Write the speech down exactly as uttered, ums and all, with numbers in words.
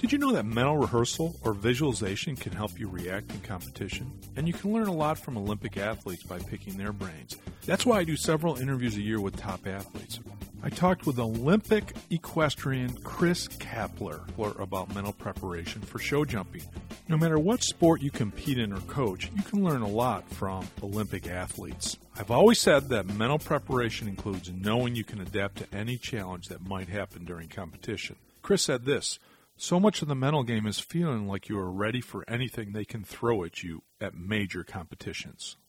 Did you know that mental rehearsal or visualization can help you react in competition? And you can learn a lot from Olympic athletes by picking their brains. That's why I do several interviews a year with top athletes. I talked with Olympic equestrian Chris Kapler about mental preparation for show jumping. No matter what sport you compete in or coach, you can learn a lot from Olympic athletes. I've always said that mental preparation includes knowing you can adapt to any challenge that might happen during competition. Chris said this, "So much of the mental game is feeling like you are ready for anything they can throw at you at major competitions."